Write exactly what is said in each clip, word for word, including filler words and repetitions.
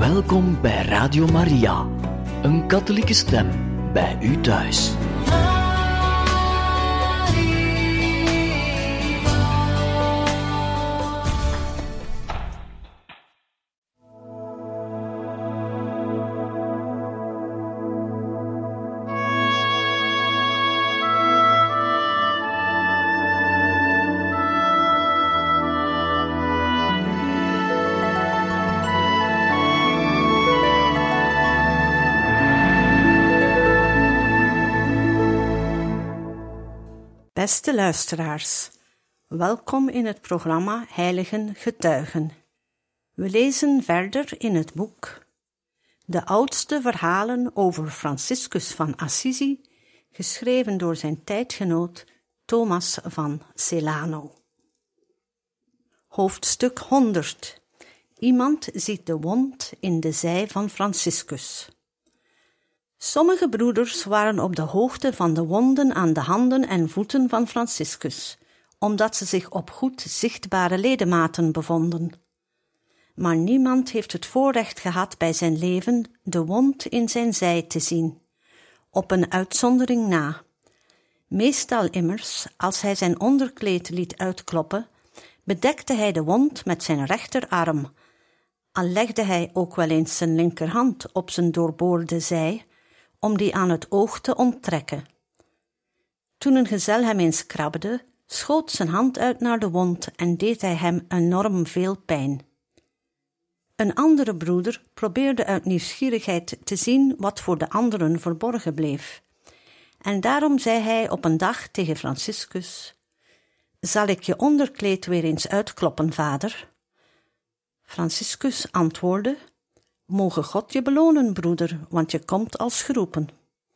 Welkom bij Radio Maria, een katholieke stem bij u thuis. Beste luisteraars, welkom in het programma Heiligen Getuigen. We lezen verder in het boek De oudste verhalen over Franciscus van Assisi, geschreven door zijn tijdgenoot Thomas van Celano. Hoofdstuk honderd. Iemand ziet de wond in de zij van Franciscus. Sommige broeders waren op de hoogte van de wonden aan de handen en voeten van Franciscus, omdat ze zich op goed zichtbare ledematen bevonden. Maar niemand heeft het voorrecht gehad bij zijn leven de wond in zijn zij te zien, op een uitzondering na. Meestal immers, als hij zijn onderkleed liet uitkloppen, bedekte hij de wond met zijn rechterarm, al legde hij ook wel eens zijn linkerhand op zijn doorboorde zij, om die aan het oog te onttrekken. Toen een gezel hem eens krabbede, schoot zijn hand uit naar de wond en deed hij hem enorm veel pijn. Een andere broeder probeerde uit nieuwsgierigheid te zien wat voor de anderen verborgen bleef. En daarom zei hij op een dag tegen Franciscus: "Zal ik je onderkleed weer eens uitkloppen, vader?" Franciscus antwoordde: "Moge God je belonen, broeder, want je komt als geroepen."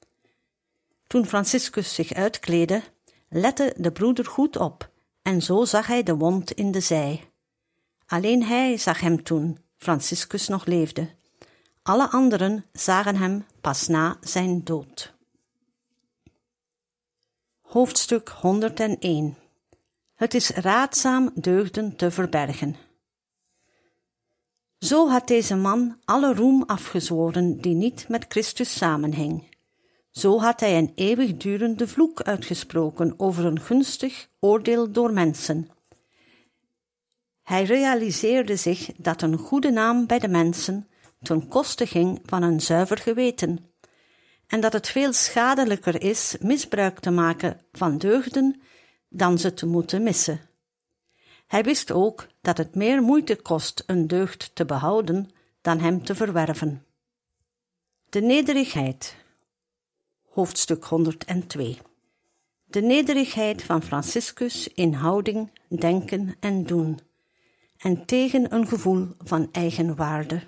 Toen Franciscus zich uitkleedde, lette de broeder goed op, en zo zag hij de wond in de zij. Alleen hij zag hem toen Franciscus nog leefde. Alle anderen zagen hem pas na zijn dood. Hoofdstuk honderdéén. Het is raadzaam deugden te verbergen. Zo had deze man alle roem afgezworen die niet met Christus samenhing. Zo had hij een eeuwigdurende vloek uitgesproken over een gunstig oordeel door mensen. Hij realiseerde zich dat een goede naam bij de mensen ten koste ging van een zuiver geweten, en dat het veel schadelijker is misbruik te maken van deugden dan ze te moeten missen. Hij wist ook dat het meer moeite kost een deugd te behouden dan hem te verwerven. De nederigheid. Hoofdstuk honderdtwee. De nederigheid van Franciscus in houding, denken en doen, en tegen een gevoel van eigenwaarde.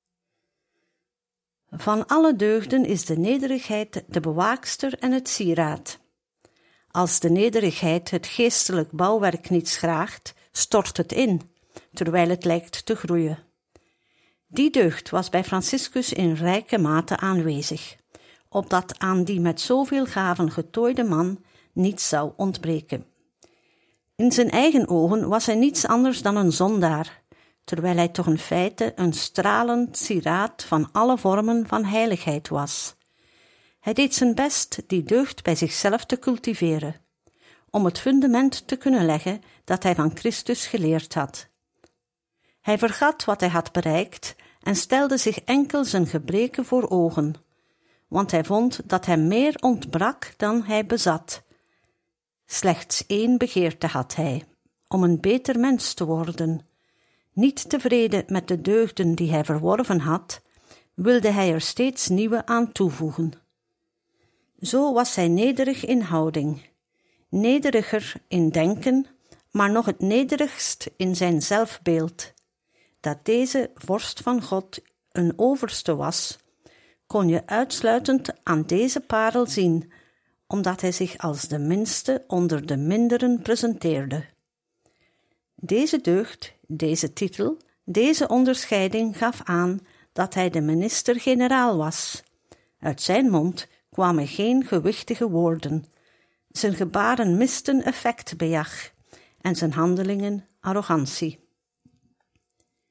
Van alle deugden is de nederigheid de bewaakster en het sieraad. Als de nederigheid het geestelijk bouwwerk niet schraagt, stort het in, terwijl het lijkt te groeien. Die deugd was bij Franciscus in rijke mate aanwezig, opdat aan die met zoveel gaven getooide man niets zou ontbreken. In zijn eigen ogen was hij niets anders dan een zondaar, terwijl hij toch in feite een stralend sieraad van alle vormen van heiligheid was. Hij deed zijn best die deugd bij zichzelf te cultiveren, om het fundament te kunnen leggen dat hij van Christus geleerd had. Hij vergat wat hij had bereikt en stelde zich enkel zijn gebreken voor ogen, want hij vond dat hem meer ontbrak dan hij bezat. Slechts één begeerte had hij, om een beter mens te worden. Niet tevreden met de deugden die hij verworven had, wilde hij er steeds nieuwe aan toevoegen. Zo was hij nederig in houding, nederiger in denken, maar nog het nederigst in zijn zelfbeeld. Dat deze vorst van God een overste was, kon je uitsluitend aan deze parel zien, omdat hij zich als de minste onder de minderen presenteerde. Deze deugd, deze titel, deze onderscheiding gaf aan dat hij de minister-generaal was. Uit zijn mond kwamen geen gewichtige woorden. Zijn gebaren misten effectbejag en zijn handelingen arrogantie.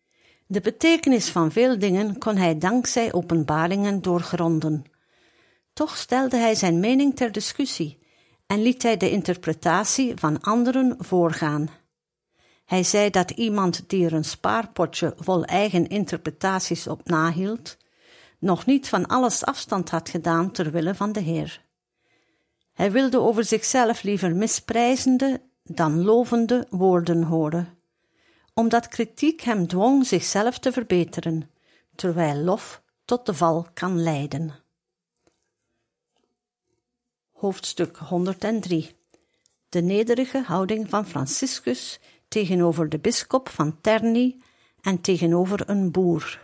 De betekenis van veel dingen kon hij dankzij openbaringen doorgronden. Toch stelde hij zijn mening ter discussie en liet hij de interpretatie van anderen voorgaan. Hij zei dat iemand die er een spaarpotje vol eigen interpretaties op nahield, nog niet van alles afstand had gedaan ter wille van de Heer. Hij wilde over zichzelf liever misprijzende dan lovende woorden horen, omdat kritiek hem dwong zichzelf te verbeteren, terwijl lof tot de val kan leiden. Hoofdstuk honderddrie. De nederige houding van Franciscus tegenover de bisschop van Terni en tegenover een boer.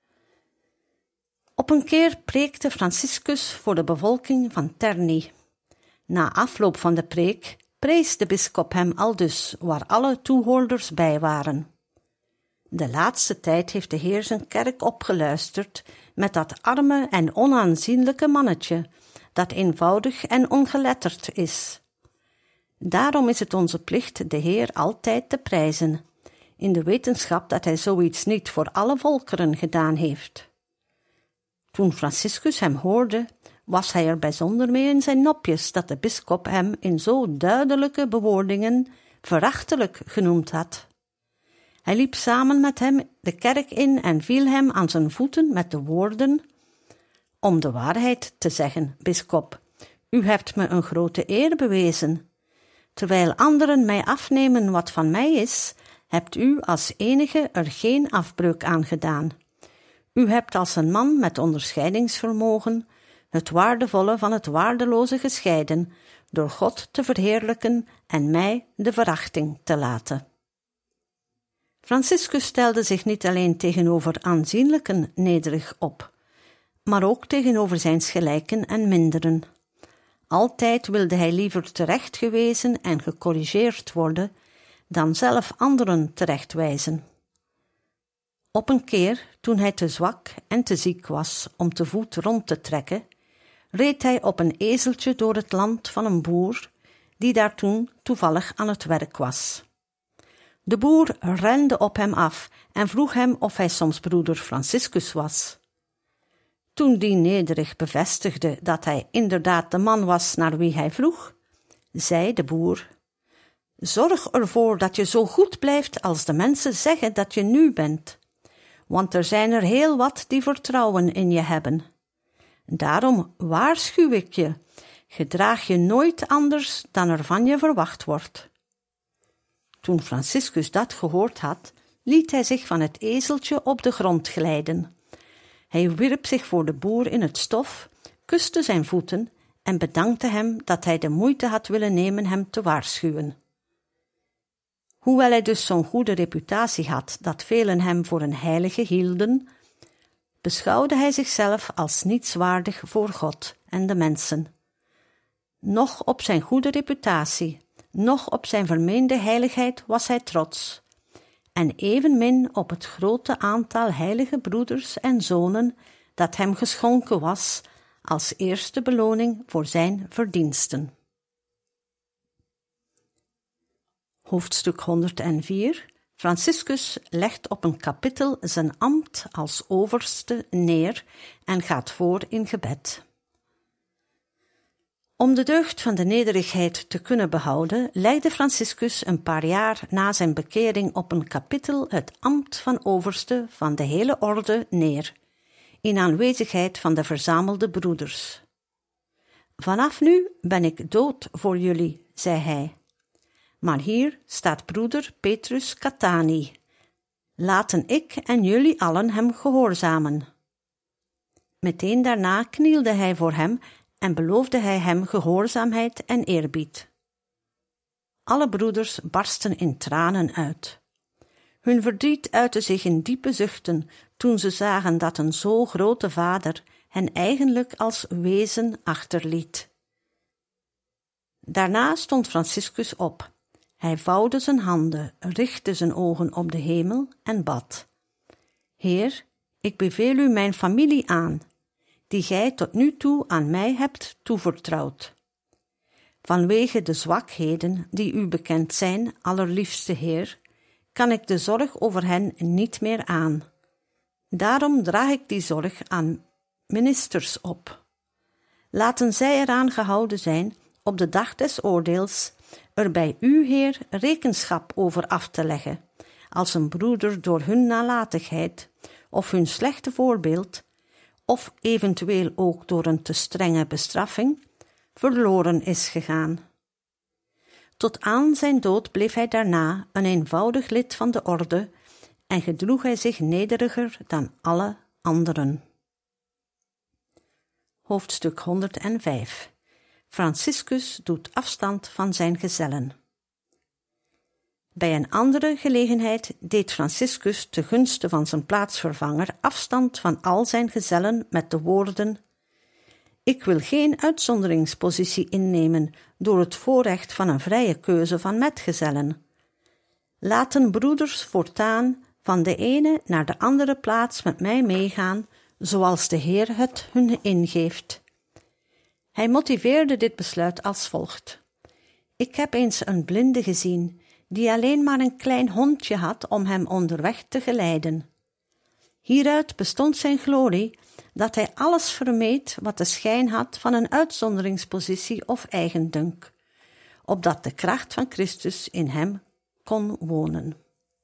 Op een keer preekte Franciscus voor de bevolking van Terni. Na afloop van de preek prees de bisschop hem aldus, waar alle toehoorders bij waren. De laatste tijd heeft de Heer zijn kerk opgeluisterd met dat arme en onaanzienlijke mannetje, dat eenvoudig en ongeletterd is. Daarom is het onze plicht de Heer altijd te prijzen, in de wetenschap dat hij zoiets niet voor alle volkeren gedaan heeft. Toen Franciscus hem hoorde, was hij er bijzonder mee in zijn nopjes dat de bisschop hem in zo duidelijke bewoordingen verachtelijk genoemd had. Hij liep samen met hem de kerk in en viel hem aan zijn voeten met de woorden: om de waarheid te zeggen, bisschop, u hebt me een grote eer bewezen. Terwijl anderen mij afnemen wat van mij is, hebt u als enige er geen afbreuk aan gedaan. U hebt als een man met onderscheidingsvermogen het waardevolle van het waardeloze gescheiden, door God te verheerlijken en mij de verachting te laten. Franciscus stelde zich niet alleen tegenover aanzienlijken nederig op, maar ook tegenover zijns gelijken en minderen. Altijd wilde hij liever terechtgewezen en gecorrigeerd worden, dan zelf anderen terechtwijzen. Op een keer, toen hij te zwak en te ziek was om te voet rond te trekken, reed hij op een ezeltje door het land van een boer, die daar toen toevallig aan het werk was. De boer rende op hem af en vroeg hem of hij soms broeder Franciscus was. Toen die nederig bevestigde dat hij inderdaad de man was naar wie hij vroeg, zei de boer: zorg ervoor dat je zo goed blijft als de mensen zeggen dat je nu bent, want er zijn er heel wat die vertrouwen in je hebben. Daarom waarschuw ik je, gedraag je nooit anders dan er van je verwacht wordt. Toen Franciscus dat gehoord had, liet hij zich van het ezeltje op de grond glijden. Hij wierp zich voor de boer in het stof, kuste zijn voeten en bedankte hem dat hij de moeite had willen nemen hem te waarschuwen. Hoewel hij dus zo'n goede reputatie had dat velen hem voor een heilige hielden, beschouwde hij zichzelf als nietswaardig voor God en de mensen. Noch op zijn goede reputatie, noch op zijn vermeende heiligheid was hij trots, en evenmin op het grote aantal heilige broeders en zonen dat hem geschonken was als eerste beloning voor zijn verdiensten. Hoofdstuk honderdvier. Franciscus legt op een kapittel zijn ambt als overste neer en gaat voor in gebed. Om de deugd van de nederigheid te kunnen behouden, legde Franciscus een paar jaar na zijn bekering op een kapittel het ambt van overste van de hele orde neer, in aanwezigheid van de verzamelde broeders. Vanaf nu ben ik dood voor jullie, zei hij. Maar hier staat broeder Petrus Catani. Laten ik en jullie allen hem gehoorzamen. Meteen daarna knielde hij voor hem en beloofde hij hem gehoorzaamheid en eerbied. Alle broeders barsten in tranen uit. Hun verdriet uitte zich in diepe zuchten toen ze zagen dat een zo grote vader hen eigenlijk als wezen achterliet. Daarna stond Franciscus op. Hij vouwde zijn handen, richtte zijn ogen op de hemel en bad: Heer, ik beveel u mijn familie aan, die gij tot nu toe aan mij hebt toevertrouwd. Vanwege de zwakheden die u bekend zijn, allerliefste Heer, kan ik de zorg over hen niet meer aan. Daarom draag ik die zorg aan ministers op. Laten zij eraan gehouden zijn op de dag des oordeels er bij u, Heer, rekenschap over af te leggen, als een broeder door hun nalatigheid of hun slechte voorbeeld, of eventueel ook door een te strenge bestraffing, verloren is gegaan. Tot aan zijn dood bleef hij daarna een eenvoudig lid van de orde en gedroeg hij zich nederiger dan alle anderen. Hoofdstuk honderdvijf. Franciscus doet afstand van zijn gezellen. Bij een andere gelegenheid deed Franciscus te gunste van zijn plaatsvervanger afstand van al zijn gezellen met de woorden: Ik wil geen uitzonderingspositie innemen door het voorrecht van een vrije keuze van metgezellen. Laten broeders voortaan van de ene naar de andere plaats met mij meegaan, zoals de Heer het hun ingeeft. Hij motiveerde dit besluit als volgt: Ik heb eens een blinde gezien, die alleen maar een klein hondje had om hem onderweg te geleiden. Hieruit bestond zijn glorie, dat hij alles vermeed wat de schijn had van een uitzonderingspositie of eigendunk, opdat de kracht van Christus in hem kon wonen.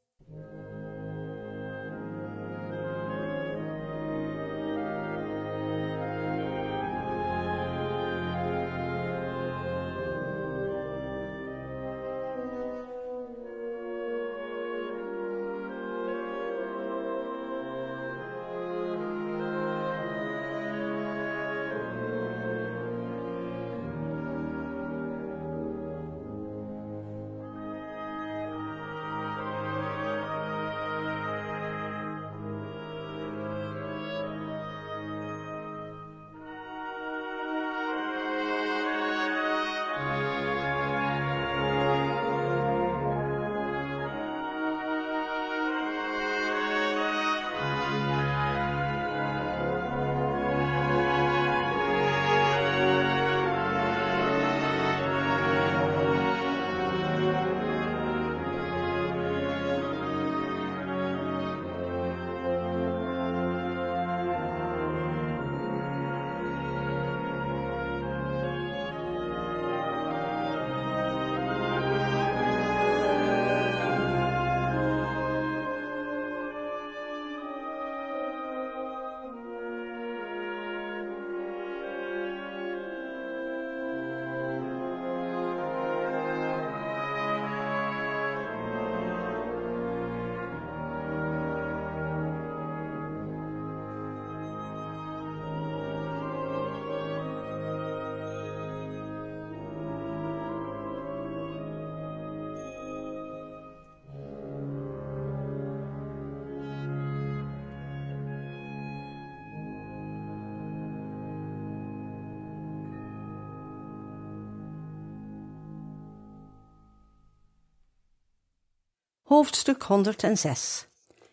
Hoofdstuk honderdzes.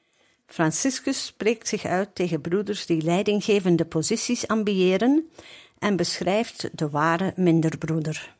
Franciscus spreekt zich uit tegen broeders die leidinggevende posities ambiëren en beschrijft de ware minderbroeder.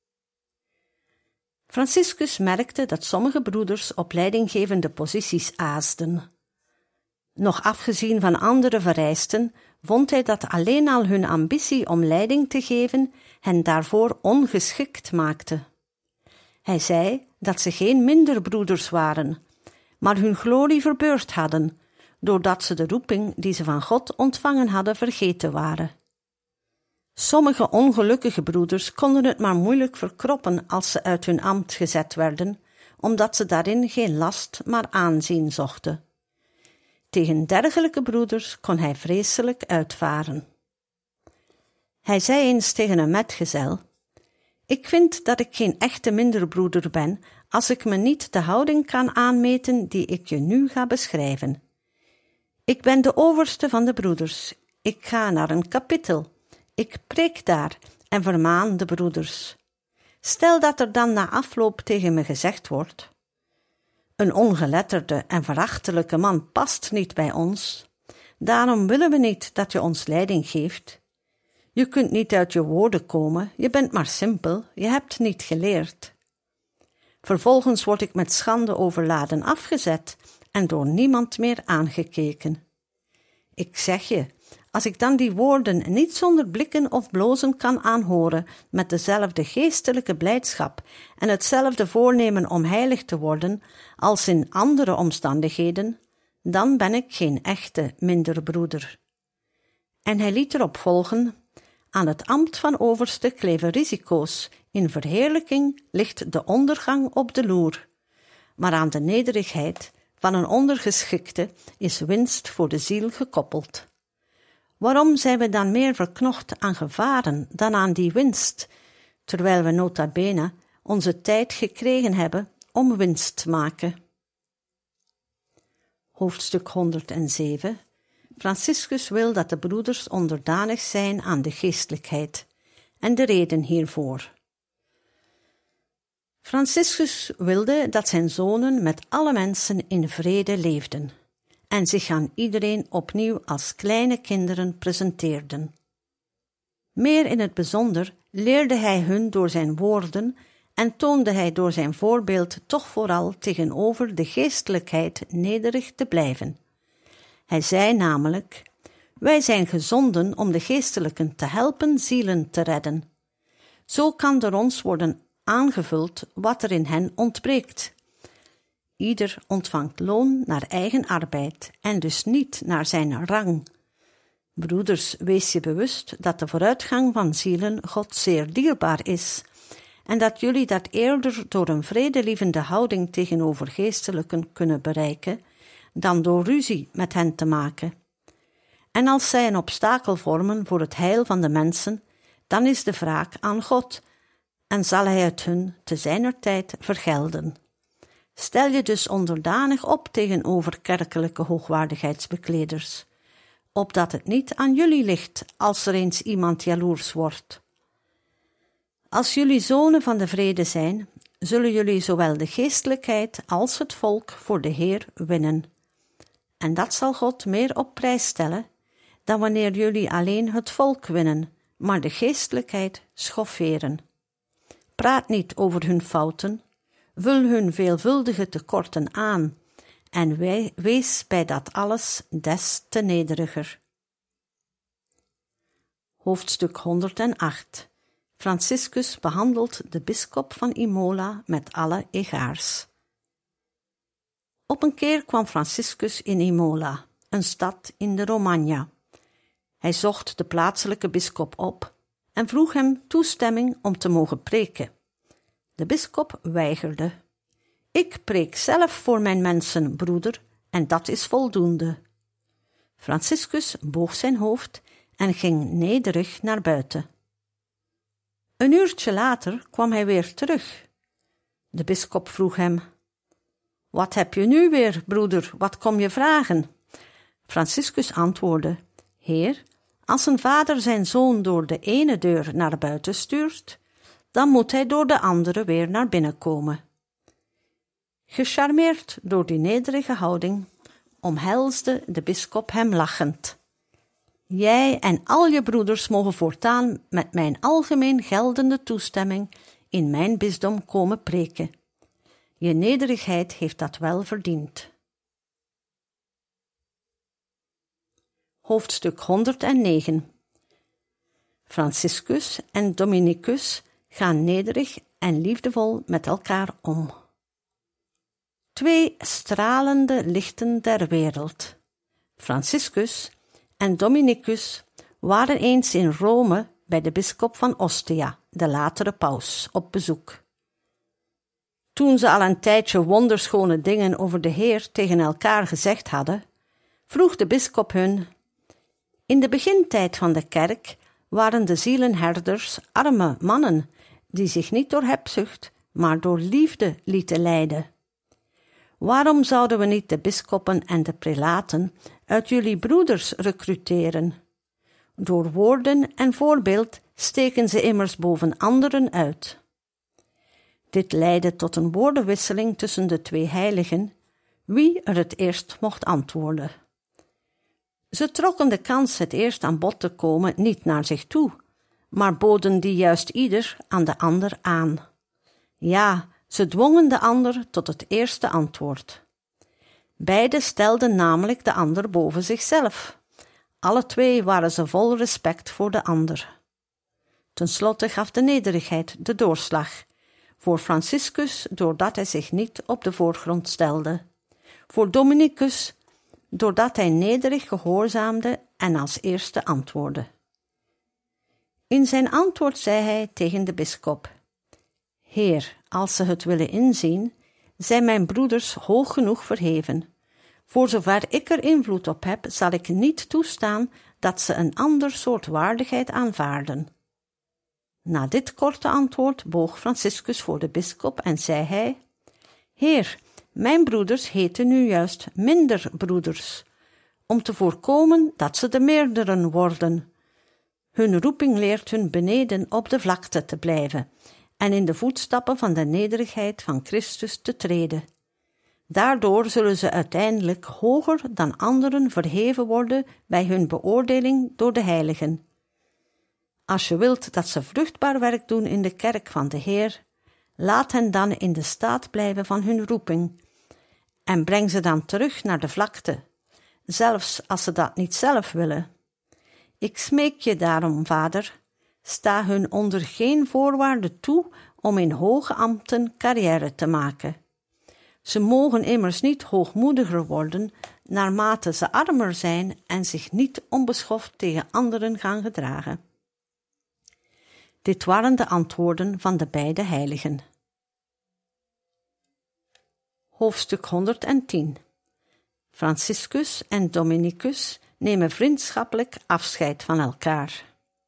Franciscus merkte dat sommige broeders op leidinggevende posities aasden. Nog afgezien van andere vereisten, vond hij dat alleen al hun ambitie om leiding te geven hen daarvoor ongeschikt maakte. Hij zei dat ze geen minderbroeders waren, maar hun glorie verbeurd hadden, doordat ze de roeping die ze van God ontvangen hadden vergeten waren. Sommige ongelukkige broeders konden het maar moeilijk verkroppen als ze uit hun ambt gezet werden, omdat ze daarin geen last, maar aanzien zochten. Tegen dergelijke broeders kon hij vreselijk uitvaren. Hij zei eens tegen een metgezel: Ik vind dat ik geen echte minderbroeder ben, als ik me niet de houding kan aanmeten die ik je nu ga beschrijven. Ik ben de overste van de broeders, ik ga naar een kapittel, ik preek daar en vermaan de broeders. Stel dat er dan na afloop tegen me gezegd wordt: Een ongeletterde en verachtelijke man past niet bij ons, daarom willen we niet dat je ons leiding geeft. Je kunt niet uit je woorden komen, je bent maar simpel, je hebt niet geleerd. Vervolgens word ik met schande overladen afgezet en door niemand meer aangekeken. Ik zeg je, als ik dan die woorden niet zonder blikken of blozen kan aanhoren, met dezelfde geestelijke blijdschap en hetzelfde voornemen om heilig te worden als in andere omstandigheden, dan ben ik geen echte minder broeder. En hij liet erop volgen: aan het ambt van overste kleven risico's, in verheerlijking ligt de ondergang op de loer. Maar aan de nederigheid van een ondergeschikte is winst voor de ziel gekoppeld. Waarom zijn we dan meer verknocht aan gevaren dan aan die winst, terwijl we nota bene onze tijd gekregen hebben om winst te maken? Hoofdstuk honderdzeven. Franciscus wil dat de broeders onderdanig zijn aan de geestelijkheid, en de reden hiervoor. Franciscus wilde dat zijn zonen met alle mensen in vrede leefden en zich aan iedereen opnieuw als kleine kinderen presenteerden. Meer in het bijzonder leerde hij hun door zijn woorden en toonde hij door zijn voorbeeld toch vooral tegenover de geestelijkheid nederig te blijven. Hij zei namelijk: wij zijn gezonden om de geestelijken te helpen zielen te redden. Zo kan door ons worden aangevuld wat er in hen ontbreekt. Ieder ontvangt loon naar eigen arbeid en dus niet naar zijn rang. Broeders, wees je bewust dat de vooruitgang van zielen God zeer dierbaar is en dat jullie dat eerder door een vredelievende houding tegenover geestelijken kunnen bereiken dan door ruzie met hen te maken. En als zij een obstakel vormen voor het heil van de mensen, dan is de wraak aan God en zal hij het hun te zijner tijd vergelden. Stel je dus onderdanig op tegenover kerkelijke hoogwaardigheidsbekleders, opdat het niet aan jullie ligt als er eens iemand jaloers wordt. Als jullie zonen van de vrede zijn, zullen jullie zowel de geestelijkheid als het volk voor de Heer winnen. En dat zal God meer op prijs stellen dan wanneer jullie alleen het volk winnen, maar de geestelijkheid schofferen. Praat niet over hun fouten, vul hun veelvuldige tekorten aan en wij, wees bij dat alles des te nederiger. Hoofdstuk honderdacht. Franciscus behandelt de bisschop van Imola met alle egaars. Op een keer kwam Franciscus in Imola, een stad in de Romagna. Hij zocht de plaatselijke bisschop op en vroeg hem toestemming om te mogen preken. De bisschop weigerde. Ik preek zelf voor mijn mensen, broeder, en dat is voldoende. Franciscus boog zijn hoofd en ging nederig naar buiten. Een uurtje later kwam hij weer terug. De bisschop vroeg hem: wat heb je nu weer, broeder, wat kom je vragen? Franciscus antwoordde: Heer, als een vader zijn zoon door de ene deur naar buiten stuurt, dan moet hij door de andere weer naar binnen komen. Gecharmeerd door die nederige houding, omhelsde de bisschop hem lachend. Jij en al je broeders mogen voortaan met mijn algemeen geldende toestemming in mijn bisdom komen preken. Je nederigheid heeft dat wel verdiend. Hoofdstuk honderdnegen. Franciscus en Dominicus gaan nederig en liefdevol met elkaar om. Twee stralende lichten der wereld. Franciscus en Dominicus waren eens in Rome bij de bisschop van Ostia, de latere paus, op bezoek. Toen ze al een tijdje wonderschone dingen over de Heer tegen elkaar gezegd hadden, vroeg de bisschop hun: in de begintijd van de kerk waren de zielenherders arme mannen die zich niet door hebzucht, maar door liefde lieten leiden. Waarom zouden we niet de bisschoppen en de prelaten uit jullie broeders recruteren? Door woorden en voorbeeld steken ze immers boven anderen uit. Dit leidde tot een woordenwisseling tussen de twee heiligen, wie er het eerst mocht antwoorden. Ze trokken de kans het eerst aan bod te komen niet naar zich toe, maar boden die juist ieder aan de ander aan. Ja, ze dwongen de ander tot het eerste antwoord. Beiden stelden namelijk de ander boven zichzelf, Alle twee waren ze vol respect voor de ander. Ten slotte gaf de nederigheid de doorslag. Voor Franciscus doordat hij zich niet op de voorgrond stelde. Voor Dominicus doordat hij nederig gehoorzaamde en als eerste antwoordde. In zijn antwoord zei hij tegen de bisschop: Heer, als ze het willen inzien, zijn mijn broeders hoog genoeg verheven. Voor zover ik er invloed op heb, zal ik niet toestaan dat ze een ander soort waardigheid aanvaarden. Na dit korte antwoord boog Franciscus voor de bisschop en zei hij: Heer, mijn broeders heten nu juist minder broeders, om te voorkomen dat ze de meerderen worden. Hun roeping leert hun beneden op de vlakte te blijven en in de voetstappen van de nederigheid van Christus te treden. Daardoor zullen ze uiteindelijk hoger dan anderen verheven worden bij hun beoordeling door de heiligen. Als je wilt dat ze vruchtbaar werk doen in de kerk van de Heer, laat hen dan in de staat blijven van hun roeping en breng ze dan terug naar de vlakte, zelfs als ze dat niet zelf willen. Ik smeek je daarom, vader, sta hun onder geen voorwaarde toe om in hoge ambten carrière te maken. Ze mogen immers niet hoogmoediger worden naarmate ze armer zijn en zich niet onbeschoft tegen anderen gaan gedragen. Dit waren de antwoorden van de beide heiligen. Hoofdstuk honderdtien. Franciscus en Dominicus nemen vriendschappelijk afscheid van elkaar.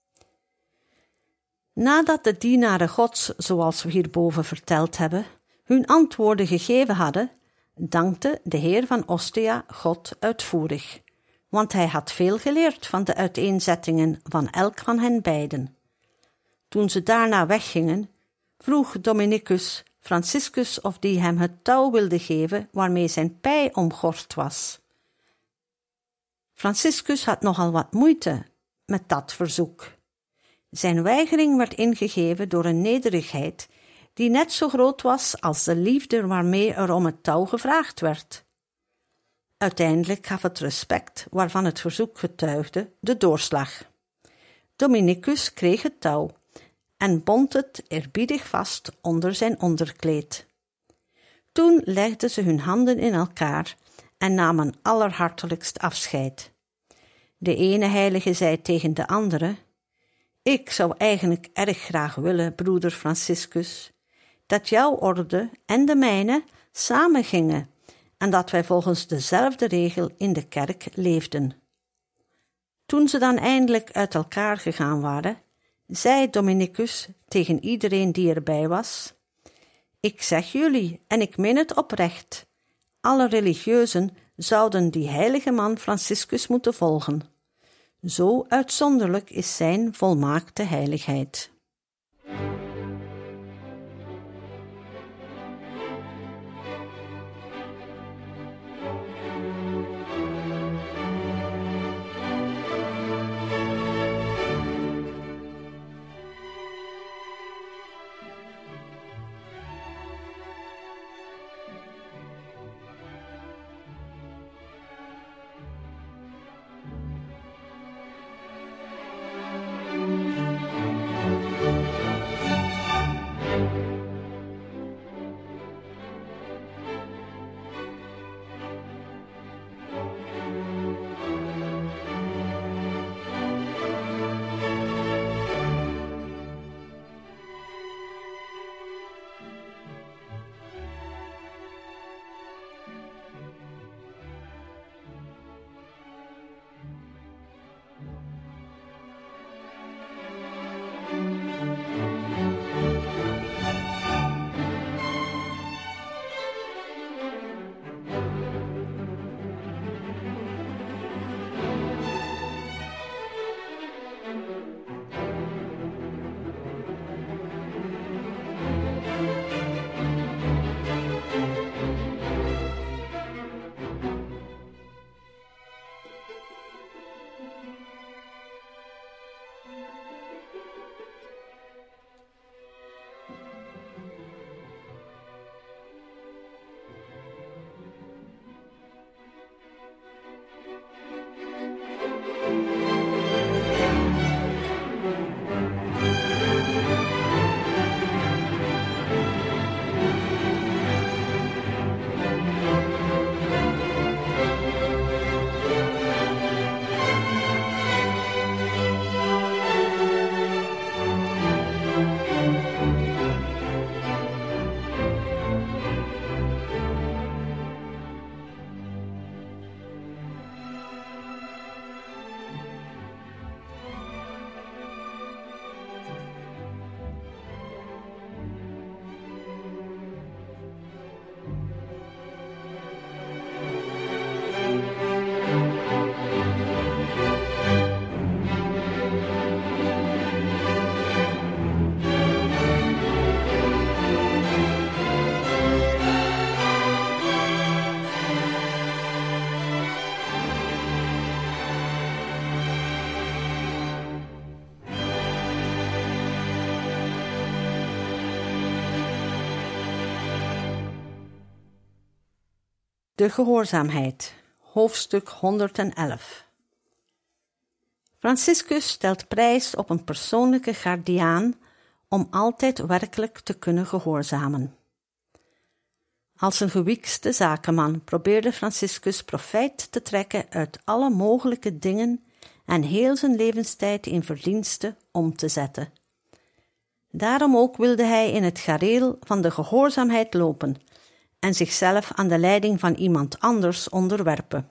Nadat de dienaren Gods, zoals we hierboven verteld hebben, hun antwoorden gegeven hadden, dankte de Heer van Ostia God uitvoerig, want hij had veel geleerd van de uiteenzettingen van elk van hen beiden. Toen ze daarna weggingen, vroeg Dominicus Franciscus of die hem het touw wilde geven waarmee zijn pij omgord was. Franciscus had nogal wat moeite met dat verzoek. Zijn weigering werd ingegeven door een nederigheid die net zo groot was als de liefde waarmee er om het touw gevraagd werd. Uiteindelijk gaf het respect, waarvan het verzoek getuigde, de doorslag. Dominicus kreeg het touw en bond het eerbiedig vast onder zijn onderkleed. Toen legden ze hun handen in elkaar en namen allerhartelijkst afscheid. De ene heilige zei tegen de andere: Ik zou eigenlijk erg graag willen, broeder Franciscus, dat jouw orde en de mijne samen gingen en dat wij volgens dezelfde regel in de kerk leefden. Toen ze dan eindelijk uit elkaar gegaan waren, zei Dominicus tegen iedereen die erbij was: Ik zeg jullie, en ik meen het oprecht, alle religieuzen zouden die heilige man Franciscus moeten volgen. Zo uitzonderlijk is zijn volmaakte heiligheid. De gehoorzaamheid, hoofdstuk honderdelf. Franciscus stelt prijs op een persoonlijke guardiaan om altijd werkelijk te kunnen gehoorzamen. Als een gewiekste zakenman probeerde Franciscus profijt te trekken uit alle mogelijke dingen en heel zijn levenstijd in verdiensten om te zetten. Daarom ook wilde hij in het gareel van de gehoorzaamheid lopen en zichzelf aan de leiding van iemand anders onderwerpen.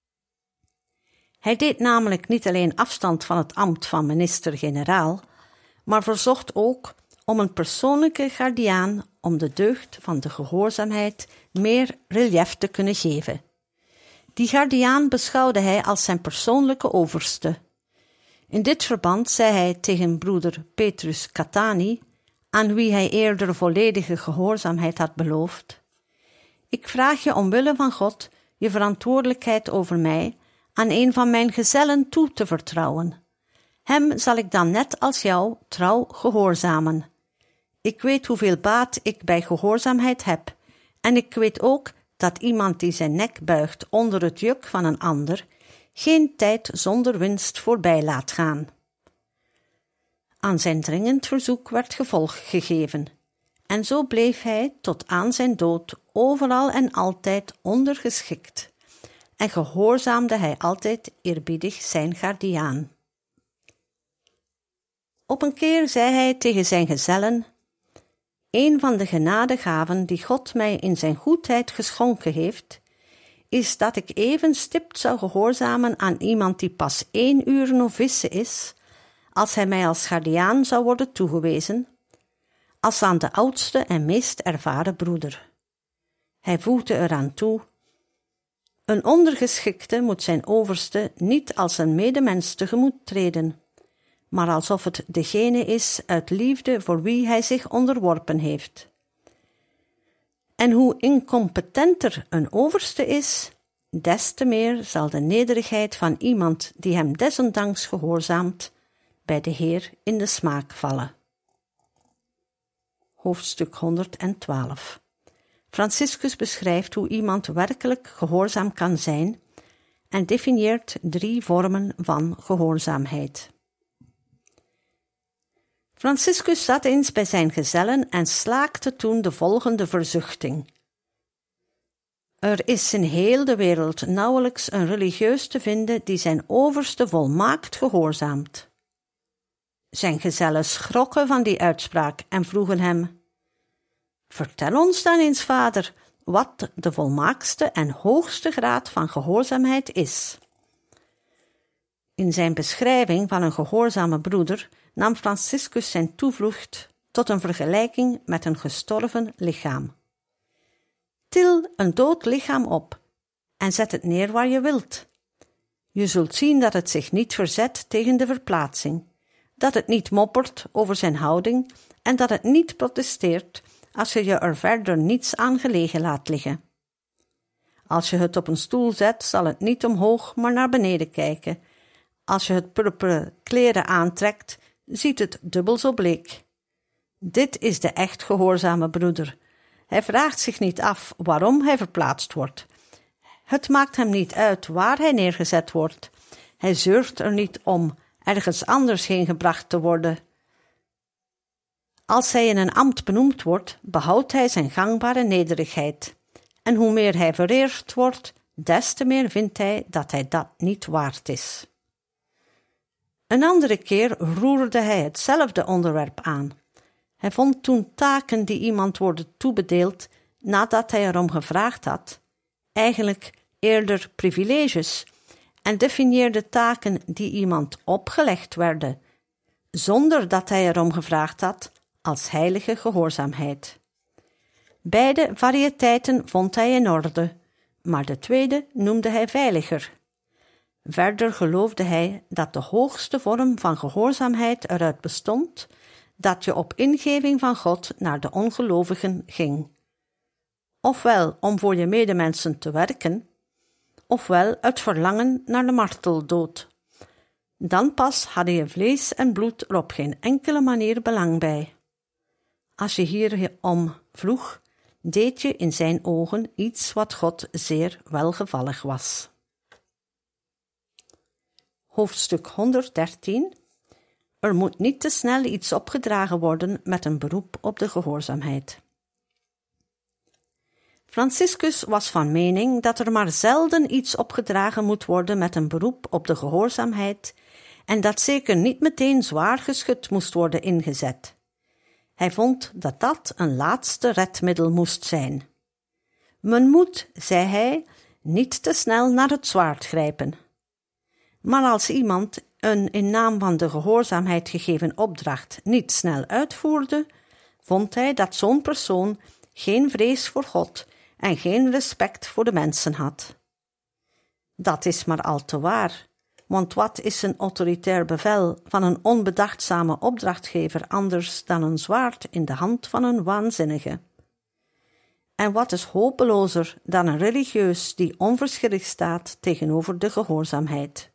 Hij deed namelijk niet alleen afstand van het ambt van minister-generaal, maar verzocht ook om een persoonlijke guardiaan om de deugd van de gehoorzaamheid meer relief te kunnen geven. Die guardiaan beschouwde hij als zijn persoonlijke overste. In dit verband zei hij tegen broeder Petrus Catani, aan wie hij eerder volledige gehoorzaamheid had beloofd: Ik vraag je omwille van God je verantwoordelijkheid over mij aan een van mijn gezellen toe te vertrouwen. Hem zal ik dan net als jou trouw gehoorzamen. Ik weet hoeveel baat ik bij gehoorzaamheid heb, en ik weet ook dat iemand die zijn nek buigt onder het juk van een ander, geen tijd zonder winst voorbij laat gaan. Aan zijn dringend verzoek werd gevolg gegeven, en zo bleef hij tot aan zijn dood overal en altijd ondergeschikt, en gehoorzaamde hij altijd eerbiedig zijn guardiaan. Op een keer zei hij tegen zijn gezellen: Een van de genadegaven die God mij in zijn goedheid geschonken heeft, is dat ik even stipt zou gehoorzamen aan iemand die pas één uur novice is, als hij mij als guardiaan zou worden toegewezen, als aan de oudste en meest ervaren broeder. Hij voegde eraan toe: Een ondergeschikte moet zijn overste niet als een medemens tegemoet treden, maar alsof het degene is uit liefde voor wie hij zich onderworpen heeft. En hoe incompetenter een overste is, des te meer zal de nederigheid van iemand die hem desondanks gehoorzaamt, bij de Heer in de smaak vallen. Hoofdstuk honderdtwaalf. Franciscus beschrijft hoe iemand werkelijk gehoorzaam kan zijn en definieert drie vormen van gehoorzaamheid. Franciscus zat eens bij zijn gezellen en slaakte toen de volgende verzuchting: Er is in heel de wereld nauwelijks een religieus te vinden die zijn overste volmaakt gehoorzaamt. Zijn gezellen schrokken van die uitspraak en vroegen hem: Vertel ons dan eens, vader, wat de volmaakste en hoogste graad van gehoorzaamheid is. In zijn beschrijving van een gehoorzame broeder nam Franciscus zijn toevlucht tot een vergelijking met een gestorven lichaam. Til een dood lichaam op en zet het neer waar je wilt. Je zult zien dat het zich niet verzet tegen de verplaatsing, dat het niet moppert over zijn houding en dat het niet protesteert als je je er verder niets aan gelegen laat liggen. Als je het op een stoel zet, zal het niet omhoog, maar naar beneden kijken. Als je het purperen kleren aantrekt, ziet het dubbel zo bleek. Dit is de echt gehoorzame broeder. Hij vraagt zich niet af waarom hij verplaatst wordt. Het maakt hem niet uit waar hij neergezet wordt. Hij zeurt er niet om ergens anders heen gebracht te worden. Als hij in een ambt benoemd wordt, behoudt hij zijn gangbare nederigheid. En hoe meer hij vereerd wordt, des te meer vindt hij dat hij dat niet waard is. Een andere keer roerde hij hetzelfde onderwerp aan. Hij vond toen taken die iemand worden toebedeeld nadat hij erom gevraagd had, eigenlijk eerder privileges, en definieerde taken die iemand opgelegd werden, zonder dat hij erom gevraagd had, als heilige gehoorzaamheid. Beide variëteiten vond hij in orde, maar de tweede noemde hij veiliger. Verder geloofde hij dat de hoogste vorm van gehoorzaamheid eruit bestond dat je op ingeving van God naar de ongelovigen ging. Ofwel om voor je medemensen te werken, ofwel uit verlangen naar de marteldood. Dan pas hadden je vlees en bloed er op geen enkele manier belang bij. Als je hierom vroeg, deed je in zijn ogen iets wat God zeer welgevallig was. Hoofdstuk honderddertien. Er moet niet te snel iets opgedragen worden met een beroep op de gehoorzaamheid. Franciscus was van mening dat er maar zelden iets opgedragen moet worden met een beroep op de gehoorzaamheid en dat zeker niet meteen zwaar geschut moest worden ingezet. Hij vond dat dat een laatste redmiddel moest zijn. Men moet, zei hij, niet te snel naar het zwaard grijpen. Maar als iemand een in naam van de gehoorzaamheid gegeven opdracht niet snel uitvoerde, vond hij dat zo'n persoon geen vrees voor God en geen respect voor de mensen had. Dat is maar al te waar, want wat is een autoritair bevel van een onbedachtzame opdrachtgever anders dan een zwaard in de hand van een waanzinnige? En wat is hopelozer dan een religieus die onverschillig staat tegenover de gehoorzaamheid?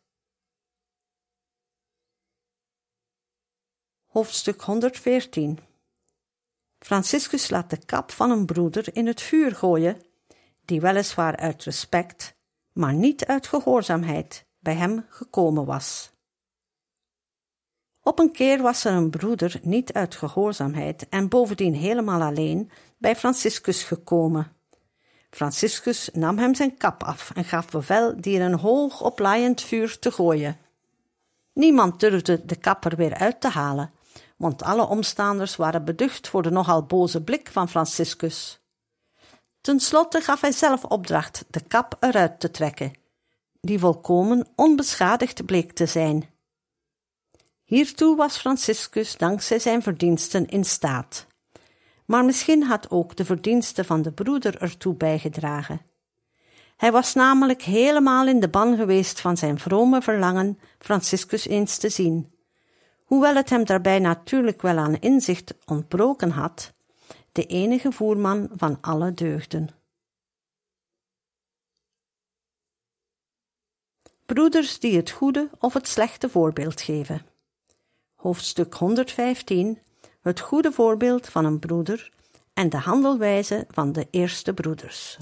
Hoofdstuk honderdveertien. Franciscus laat de kap van een broeder in het vuur gooien, die weliswaar uit respect, maar niet uit gehoorzaamheid, bij hem gekomen was. Op een keer was er een broeder niet uit gehoorzaamheid en bovendien helemaal alleen bij Franciscus gekomen. Franciscus nam hem zijn kap af en gaf bevel die in een hoog oplaaiend vuur te gooien. Niemand durfde de kap er weer uit te halen, want alle omstaanders waren beducht voor de nogal boze blik van Franciscus. Ten slotte gaf hij zelf opdracht de kap eruit te trekken, die volkomen onbeschadigd bleek te zijn. Hiertoe was Franciscus dankzij zijn verdiensten in staat. Maar misschien had ook de verdienste van de broeder ertoe bijgedragen. Hij was namelijk helemaal in de ban geweest van zijn vrome verlangen Franciscus eens te zien, hoewel het hem daarbij natuurlijk wel aan inzicht ontbroken had, de enige voerman van alle deugden. Broeders die het goede of het slechte voorbeeld geven. Hoofdstuk honderdvijftien. Het goede voorbeeld van een broeder en de handelwijze van de eerste broeders.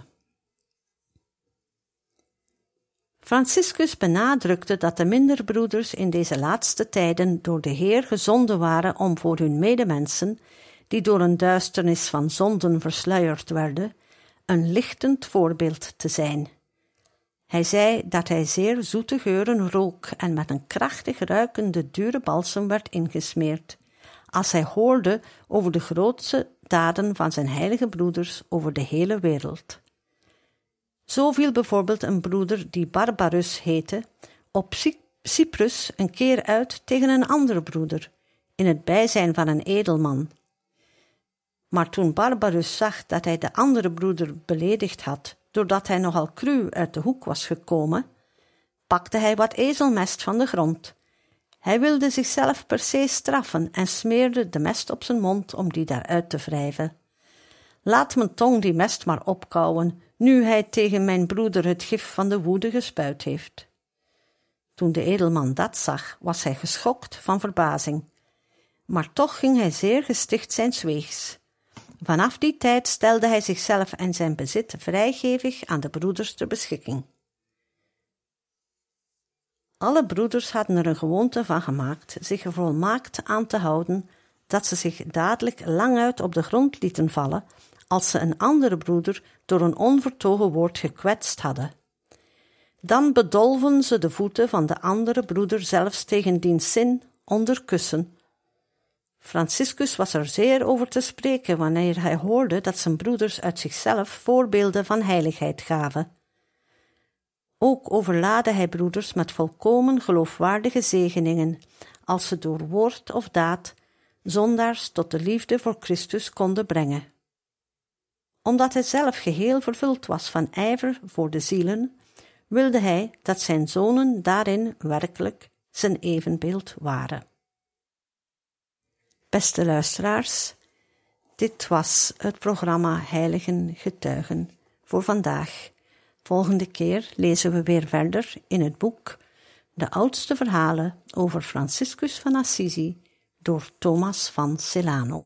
Franciscus benadrukte dat de minderbroeders in deze laatste tijden door de Heer gezonden waren om voor hun medemensen, die door een duisternis van zonden versluierd werden, een lichtend voorbeeld te zijn. Hij zei dat hij zeer zoete geuren rook en met een krachtig ruikende dure balsem werd ingesmeerd, als hij hoorde over de grootste daden van zijn heilige broeders over de hele wereld. Zo viel bijvoorbeeld een broeder die Barbarus heette op Cyprus een keer uit tegen een andere broeder, in het bijzijn van een edelman. Maar toen Barbarus zag dat hij de andere broeder beledigd had, doordat hij nogal cru uit de hoek was gekomen, pakte hij wat ezelmest van de grond. Hij wilde zichzelf per se straffen en smeerde de mest op zijn mond om die daaruit te wrijven. Laat mijn tong die mest maar opkauwen, nu hij tegen mijn broeder het gif van de woede gespuit heeft. Toen de edelman dat zag, was hij geschokt van verbazing. Maar toch ging hij zeer gesticht zijns weegs. Vanaf die tijd stelde hij zichzelf en zijn bezit vrijgevig aan de broeders ter beschikking. Alle broeders hadden er een gewoonte van gemaakt zich er volmaakt aan te houden dat ze zich dadelijk languit op de grond lieten vallen als ze een andere broeder door een onvertogen woord gekwetst hadden. Dan bedolven ze de voeten van de andere broeder zelfs tegen diens zin onder kussen. Franciscus was er zeer over te spreken wanneer hij hoorde dat zijn broeders uit zichzelf voorbeelden van heiligheid gaven. Ook overlaadde hij broeders met volkomen geloofwaardige zegeningen, als ze door woord of daad zondaars tot de liefde voor Christus konden brengen. Omdat hij zelf geheel vervuld was van ijver voor de zielen, wilde hij dat zijn zonen daarin werkelijk zijn evenbeeld waren. Beste luisteraars, dit was het programma Heiligen Getuigen voor vandaag. Volgende keer lezen we weer verder in het boek De oudste verhalen over Franciscus van Assisi door Thomas van Celano.